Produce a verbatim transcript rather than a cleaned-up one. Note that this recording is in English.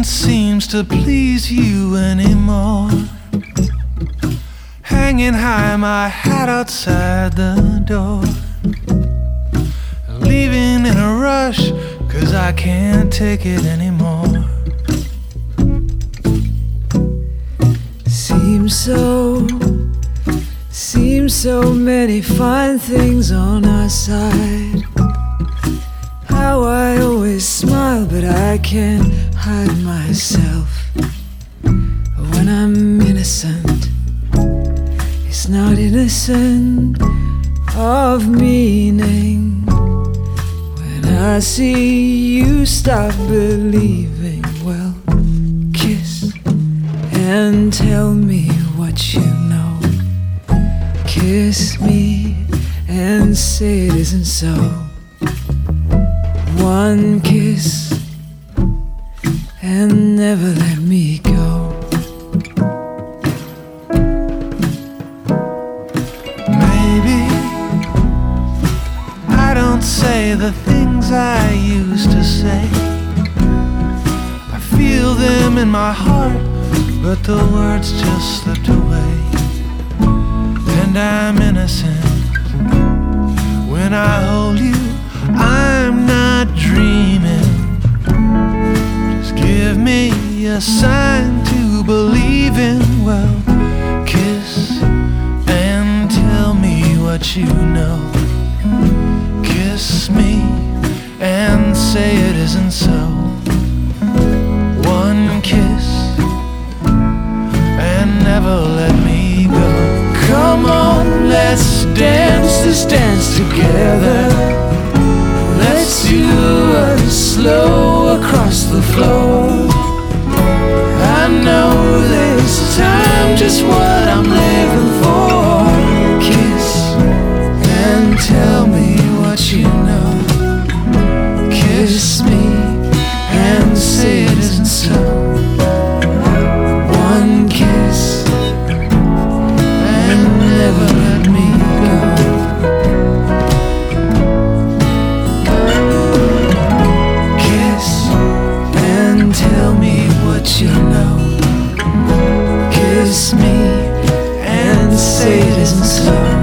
nothing seems to please you anymore. Hanging high, my hat outside the door. Leaving in a rush, 'cause I can't take it anymore. Seems so, seems so many fine things on our side. How I always smile, but I can't hide myself. When I'm innocent, it's not innocent of meaning. When I see you stop believing, well, kiss and tell me what you know. Kiss me and say it isn't so. One kiss and never let me go. Maybe I don't say the things I used to say. I feel them in my heart, but the words just slipped away. And I'm innocent when I hold you. I'm not dreaming. Just give me a sign to believe in. Well, kiss and tell me what you know. Kiss me and say it isn't so. One kiss and never let me go. Come on, let's dance this dance together. Let's do it slow across the floor. I know this time just what I'm living for. Kiss and tell me what you know. Kiss me and say it isn't so. One kiss and never let me go. Tell me what you know. Kiss me and say it isn't so.